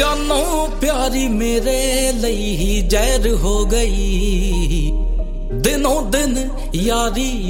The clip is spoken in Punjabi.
जानो प्यारी मेरे ਲਈ ਜ਼ਹਿਰ ਹੋ ਗਈ दिनों दिन यारी